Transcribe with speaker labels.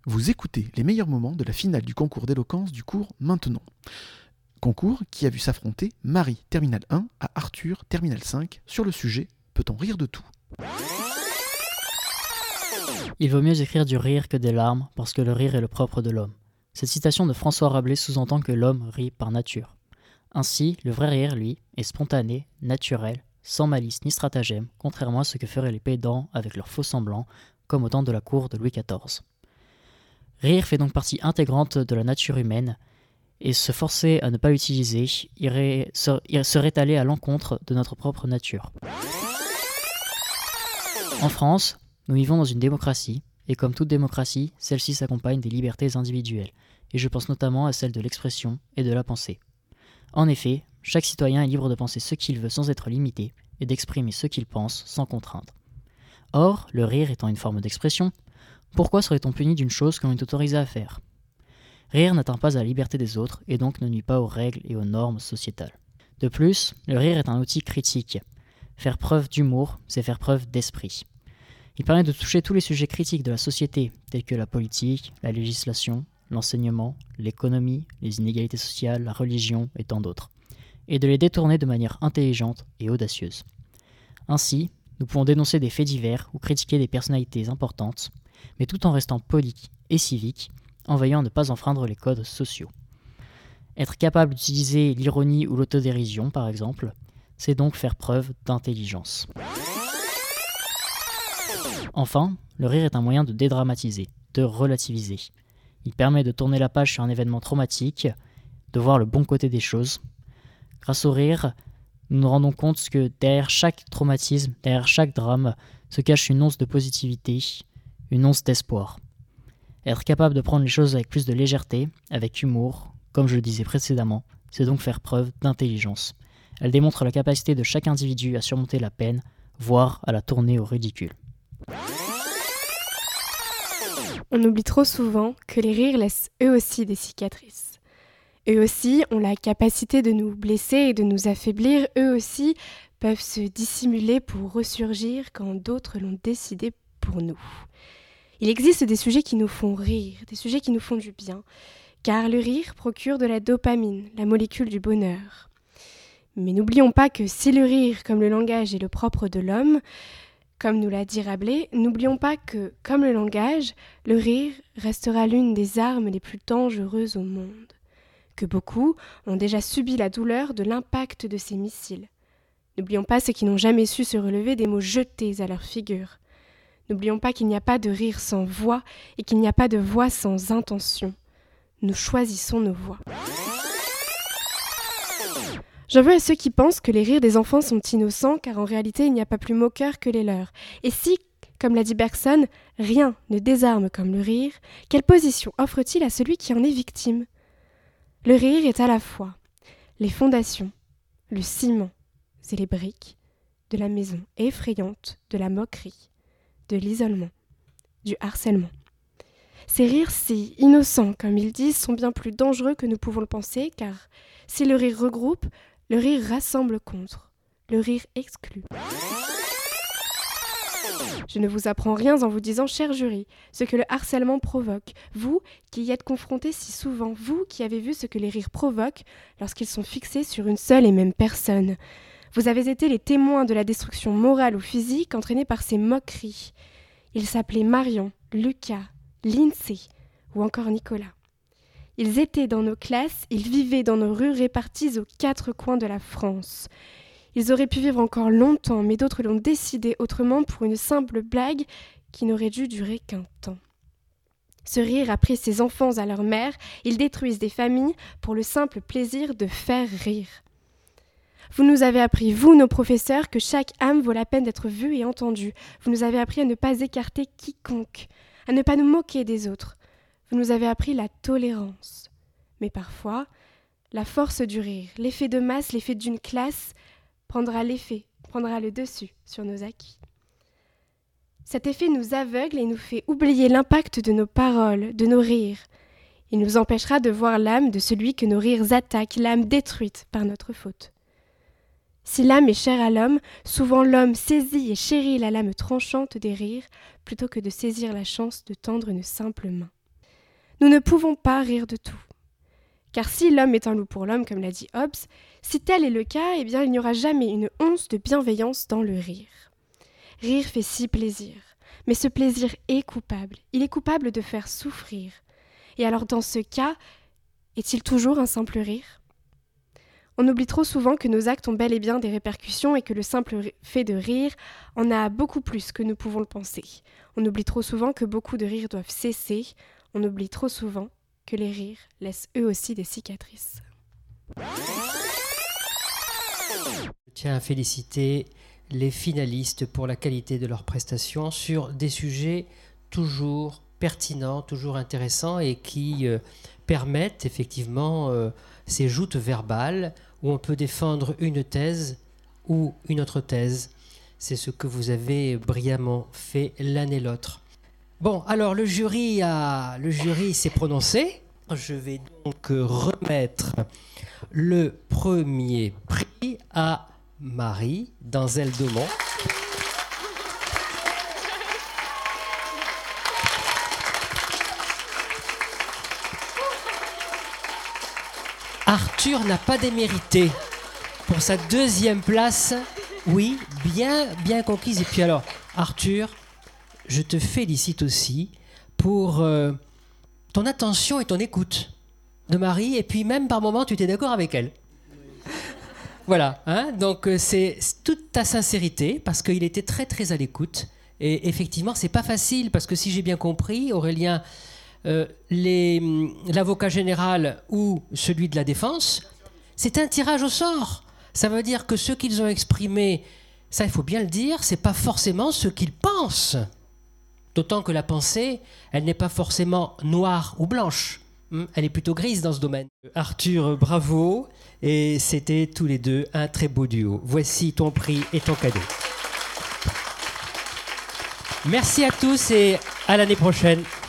Speaker 1: Vous écoutez les meilleurs moments de la finale du concours d'éloquence du cours Maintenant. Concours qui a vu s'affronter Marie, terminale 1, à Arthur, terminale 5, sur le sujet « Peut-on rire de tout ?»
Speaker 2: Il vaut mieux écrire du rire que des larmes, parce que le rire est le propre de l'homme. Cette citation de François Rabelais sous-entend que l'homme rit par nature. Ainsi, le vrai rire, lui, est spontané, naturel, sans malice ni stratagème, contrairement à ce que feraient les pédants avec leurs faux semblants, comme au temps de la cour de Louis XIV. Rire fait donc partie intégrante de la nature humaine, et se forcer à ne pas l'utiliser serait aller à l'encontre de notre propre nature. En France, nous vivons dans une démocratie, et comme toute démocratie, celle-ci s'accompagne des libertés individuelles, et je pense notamment à celle de l'expression et de la pensée. En effet, chaque citoyen est libre de penser ce qu'il veut sans être limité, et d'exprimer ce qu'il pense sans contrainte. Or, le rire étant une forme d'expression, pourquoi serait-on puni d'une chose que l'on est autorisé à faire ? Rire n'atteint pas à la liberté des autres, et donc ne nuit pas aux règles et aux normes sociétales. De plus, le rire est un outil critique. Faire preuve d'humour, c'est faire preuve d'esprit. Il permet de toucher tous les sujets critiques de la société, tels que la politique, la législation, l'enseignement, l'économie, les inégalités sociales, la religion et tant d'autres, et de les détourner de manière intelligente et audacieuse. Ainsi, nous pouvons dénoncer des faits divers ou critiquer des personnalités importantes, mais tout en restant polis et civiques, en veillant à ne pas enfreindre les codes sociaux. Être capable d'utiliser l'ironie ou l'autodérision, par exemple, c'est donc faire preuve d'intelligence. Enfin, le rire est un moyen de dédramatiser, de relativiser. Il permet de tourner la page sur un événement traumatique, de voir le bon côté des choses. Grâce au rire, nous nous rendons compte que derrière chaque traumatisme, derrière chaque drame, se cache une once de positivité, une once d'espoir. Être capable de prendre les choses avec plus de légèreté, avec humour, comme je le disais précédemment, c'est donc faire preuve d'intelligence. Elle démontre la capacité de chaque individu à surmonter la peine, voire à la tourner au ridicule.
Speaker 3: On oublie trop souvent que les rires laissent eux aussi des cicatrices. Eux aussi ont la capacité de nous blesser et de nous affaiblir. Eux aussi peuvent se dissimuler pour ressurgir quand d'autres l'ont décidé pour nous. Il existe des sujets qui nous font rire, des sujets qui nous font du bien, car le rire procure de la dopamine, la molécule du bonheur. Mais n'oublions pas que si le rire, comme le langage, est le propre de l'homme, comme nous l'a dit Rabelais, n'oublions pas que, comme le langage, le rire restera l'une des armes les plus dangereuses au monde, que beaucoup ont déjà subi la douleur de l'impact de ces missiles. N'oublions pas ceux qui n'ont jamais su se relever des mots jetés à leur figure. N'oublions pas qu'il n'y a pas de rire sans voix et qu'il n'y a pas de voix sans intention. Nous choisissons nos voix. J'en veux à ceux qui pensent que les rires des enfants sont innocents, car en réalité, il n'y a pas plus moqueur que les leurs. Et si, comme l'a dit Bergson, rien ne désarme comme le rire, quelle position offre-t-il à celui qui en est victime ? Le rire est à la fois les fondations, le ciment et les briques de la maison effrayante, de la moquerie, de l'isolement, du harcèlement. Ces rires si innocents, comme ils disent, sont bien plus dangereux que nous pouvons le penser, car si le rire regroupe, le rire rassemble contre, le rire exclut. Je ne vous apprends rien en vous disant, cher jury, ce que le harcèlement provoque. Vous qui y êtes confrontés si souvent, vous qui avez vu ce que les rires provoquent lorsqu'ils sont fixés sur une seule et même personne. Vous avez été les témoins de la destruction morale ou physique entraînée par ces moqueries. Ils s'appelaient Marion, Lucas, Lindsay ou encore Nicolas. Ils étaient dans nos classes, ils vivaient dans nos rues réparties aux 4 coins de la France. Ils auraient pu vivre encore longtemps, mais d'autres l'ont décidé autrement pour une simple blague qui n'aurait dû durer qu'un temps. Ce rire a pris ses enfants à leur mère, ils détruisent des familles pour le simple plaisir de faire rire. Vous nous avez appris, vous, nos professeurs, que chaque âme vaut la peine d'être vue et entendue. Vous nous avez appris à ne pas écarter quiconque, à ne pas nous moquer des autres. Vous nous avez appris la tolérance. Mais parfois, la force du rire, l'effet de masse, l'effet d'une classe, prendra le dessus sur nos acquis. Cet effet nous aveugle et nous fait oublier l'impact de nos paroles, de nos rires. Il nous empêchera de voir l'âme de celui que nos rires attaquent, l'âme détruite par notre faute. Si l'âme est chère à l'homme, souvent l'homme saisit et chérit la lame tranchante des rires plutôt que de saisir la chance de tendre une simple main. Nous ne pouvons pas rire de tout. Car si l'homme est un loup pour l'homme, comme l'a dit Hobbes, si tel est le cas, eh bien il n'y aura jamais une once de bienveillance dans le rire. Rire fait si plaisir, mais ce plaisir est coupable. Il est coupable de faire souffrir. Et alors dans ce cas, est-il toujours un simple rire ? On oublie trop souvent que nos actes ont bel et bien des répercussions et que le simple fait de rire en a beaucoup plus que nous pouvons le penser. On oublie trop souvent que beaucoup de rires doivent cesser. On oublie trop souvent que les rires laissent eux aussi des cicatrices.
Speaker 4: Je tiens à féliciter les finalistes pour la qualité de leurs prestations sur des sujets toujours pertinents, toujours intéressants et qui permettent effectivement ces joutes verbales où on peut défendre une thèse ou une autre thèse. C'est ce que vous avez brillamment fait l'un et l'autre. Bon, alors le jury s'est prononcé. Je vais donc remettre le premier prix à Marie Danzel-Daumont. Arthur n'a pas démérité pour sa deuxième place. Oui, bien conquise. Et puis alors, Arthur, je te félicite aussi pour ton attention et ton écoute de Marie. Et puis même par moments, tu étais d'accord avec elle. Voilà, hein, donc c'est toute ta sincérité parce qu'il était très très à l'écoute. Et effectivement, c'est pas facile parce que si j'ai bien compris, Aurélien, l'avocat général ou celui de la défense, c'est un tirage au sort. Ça veut dire que ce qu'ils ont exprimé, ça il faut bien le dire, c'est pas forcément ce qu'ils pensent. D'autant que la pensée, elle n'est pas forcément noire ou blanche. Elle est plutôt grise dans ce domaine. Arthur, bravo. Et c'était tous les deux un très beau duo. Voici ton prix et ton cadeau. Merci à tous et à l'année prochaine.